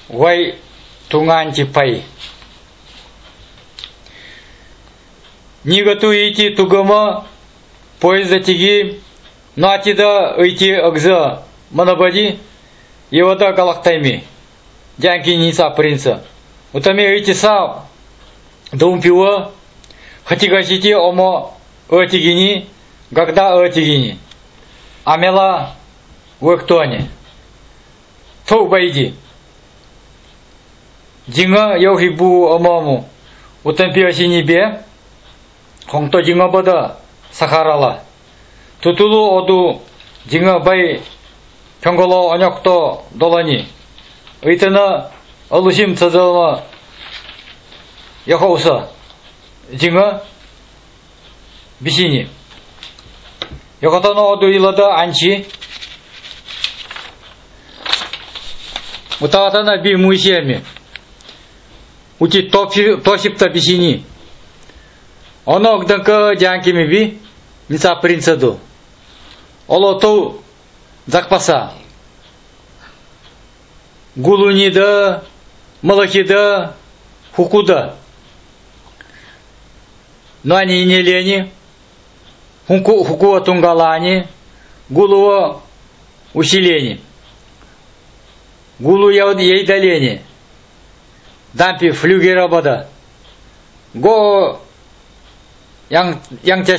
Wai tungan cipai. Нигату ити тугама поезда тиги натида ити агза манабади евада галактайми дянки ниса принца. Утами ити са думпиwa хатигасити омо атигини гагда атигини. Амела вектоне. Ту байди. Динга яухибу омому утампиаси нибе Хongto jinga bada sakarala. Tutulu odu jinga bai 평걸로 언역도 dolani. Itana alusim tsadalma yahosa jinga bisini. Yakotano odu ilada anchi. Utawatana bi muisiami. Uti tosipta bisini. Ono gdanka jankimi bi nisa prinsadu. Olo to zakpasa. Gulunida, malakida, hukуда. Нани не лени, хукуа тунгалани, гулуа усилени. Гулу ейдалени. Дампи флюгерабада. Го Yang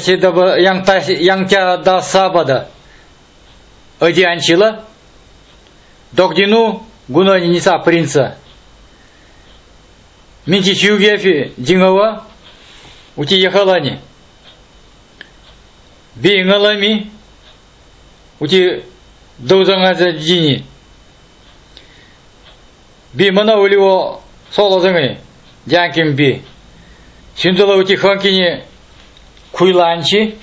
da sabada одианчила догдину гунони ниса принца минти чугефи дingава ути ехалани бингалами ути доузангаза дини би мана уливо солозангани дянким би синдала ути ханкини Kuilanchi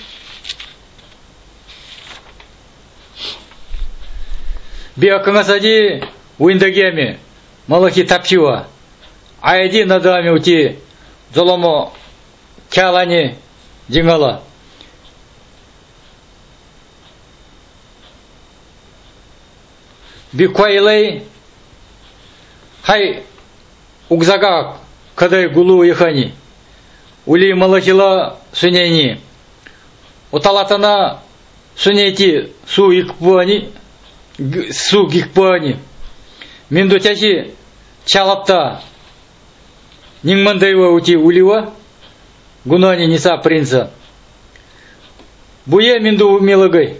биаканасади уиндагеми малахи тапчива айди надами ути золомо кялани дingала биквайлей хай угзага кадай гулу ехани Ули малахила сунени. Уталатана сунети су икпани, су гикпани. Миндутяси чалапта. Нингмандайва ути улива. Гунани ниса принца. Буе минду милагай.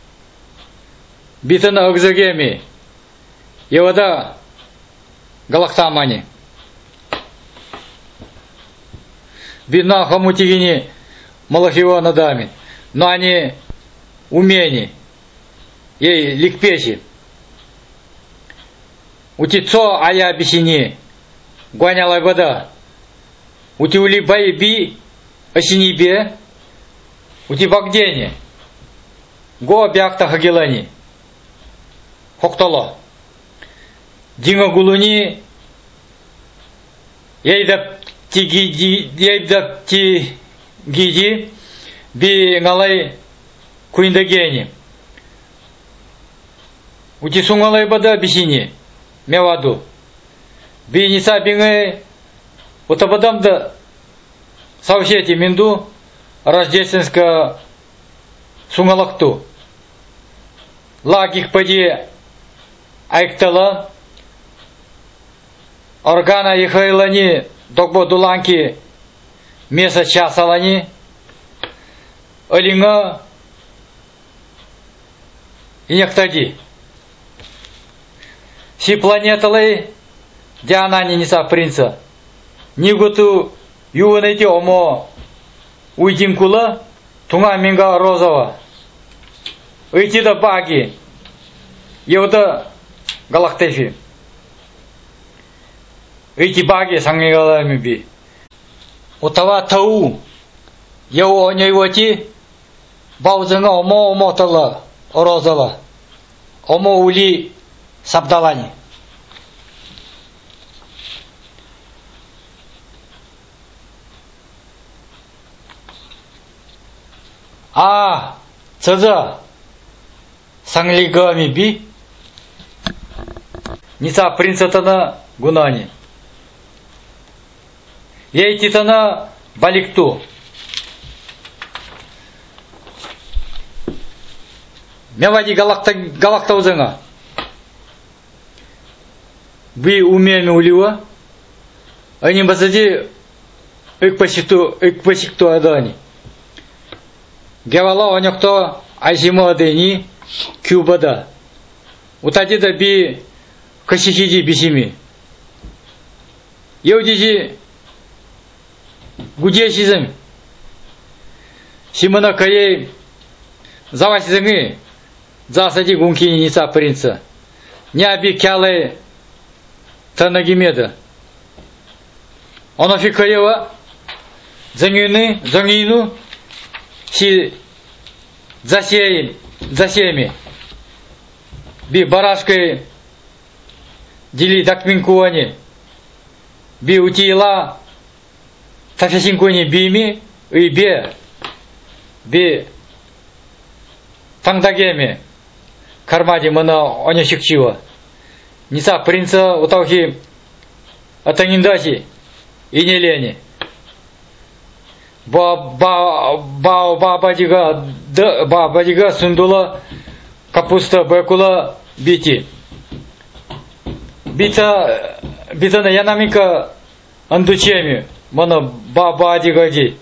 Битана агзагеми. Явада галактамани. Бина хамутигини малахива надами. Но они умени. Ей ликпеси. Утицо ая бисини. Гуанялай вода. Ути ули бай би асини бе. Ути багдени. Го бякта хагелани. Хоктало. Динга гулуни. Ейдап Ти гиди би галай куиндагени. Ути сунгалай бада бисини меваду. Би ниса бингай утабадамда савшети минду рождественска сунгалакту. Лагих пади айктала органа ехайлани Докбо дуланки меса часалани Алинга инектади Си планеталай Дианани ниса принца Нигуту юванайти омо Уйдинкула Тунга минга розова Уйдида баги Евда галактефи Эти баги сангегалами би. Утава тау. Яу оньевати. Баузанга омо тала. Орозала. Омо ули сабдалани. Цаза. Санглигами би. Ница принцатана гунани. Ей титана баликту. Мявади галакта узенга. Би умеми улива. Они базади экпасикту адани. Гевала онякто айсимо адени кюбада. Утадида би кашихиди бисими. Еудиди гудешизм. Симона кае завасизенги засади гункини ница принца. Няби кяле танагимеда. Онофи каева зангину си засеями. Би барашкой дили дакминкуани. Би утила тафесинкуани бими и би тангдагеми кармади мана онешикчива. Ница принца утаухи атангиндаси и не лени. Бабадига сундула капуста бекула бити. Бита на янамика андучеми мана бабадигади.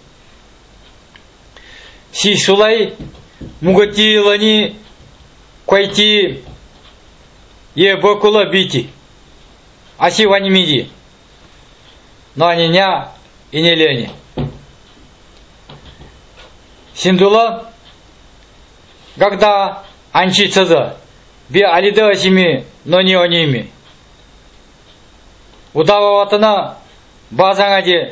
Си сулай мугати лани кайти е бекула бити. Аси ванимиди. Но они ня и не лени. Синдула, когда анчи цаза, би алида асими, но не оними. Удава ватана базангади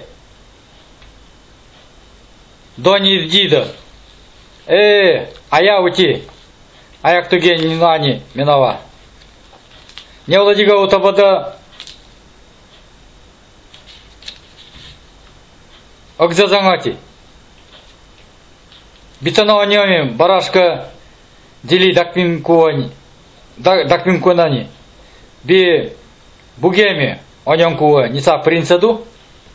дони дида. Ая ути, ая ктуге нани минава. Не владига утабада Акзазангати. Битана оньоми барашка дили дакминкуанани. Би бугеми оньонкуа ница принцаду.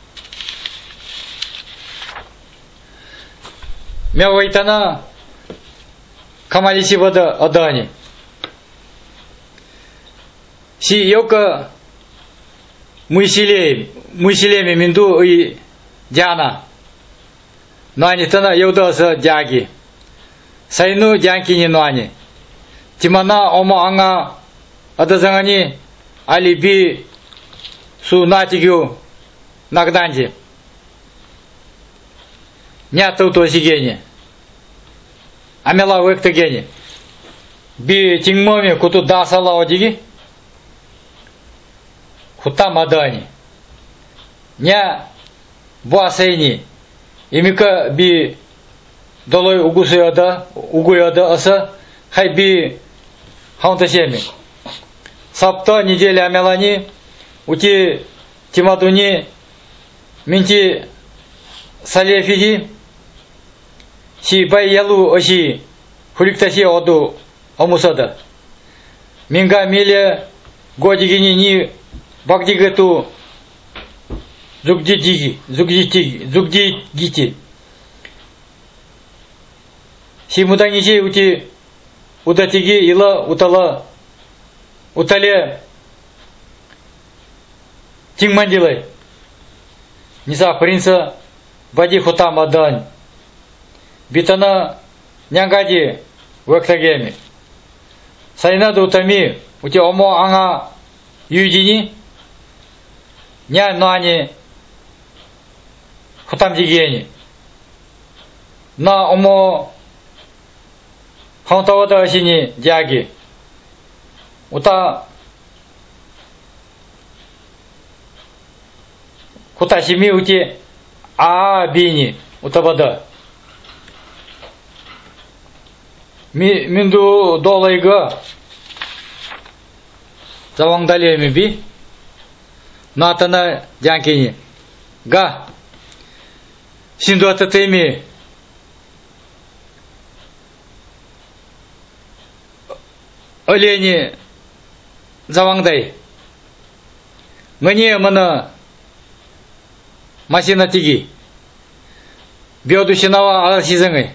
Мявайтана камалиси вада адани. Си йока муйсилеми минду и Диана. Нуани тана еудаса дяги. Сайну дянки не нуани. Тимана ома анга адазангани алиби су натигю нагданди. Нята утосигени. Амела вектагени. Би тингмоми куту дасала одиги. Хута мадани. Ня буасейни. Имика би долой угуяда аса хай би хаунтасеми. Сапта неделя амелани ути тимадуни минти салефиди си бай ялу оси хуликтаси оду омусада. Минга миле годигини ни багдигату зугдигити. Симудангиси ути удатиги ила утале тингмандилай. Ниса принца бади хута мадань. Битана нянгади вектагеми. Сайнаду утами ути омо анга юдини. Ня нуани хутам дигени. На омо хаунтавада асини дяги. Ута хутасими ути бини утабада. Минду долайга завангдалеми би. Натана дянкини. Га. Синду ататеми. Олени завангдай. Ngani mana masina tigi biodu shinawa ala sizangai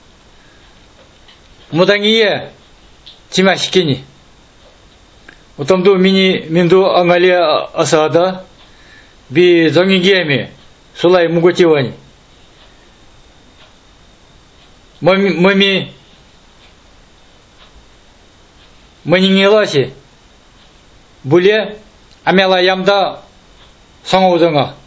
mudangiye chima shikini utamdu mini mindu angali asada bi zongigiyemi sulai mugutiwani mami maningelashi bule amela yamda sangozanga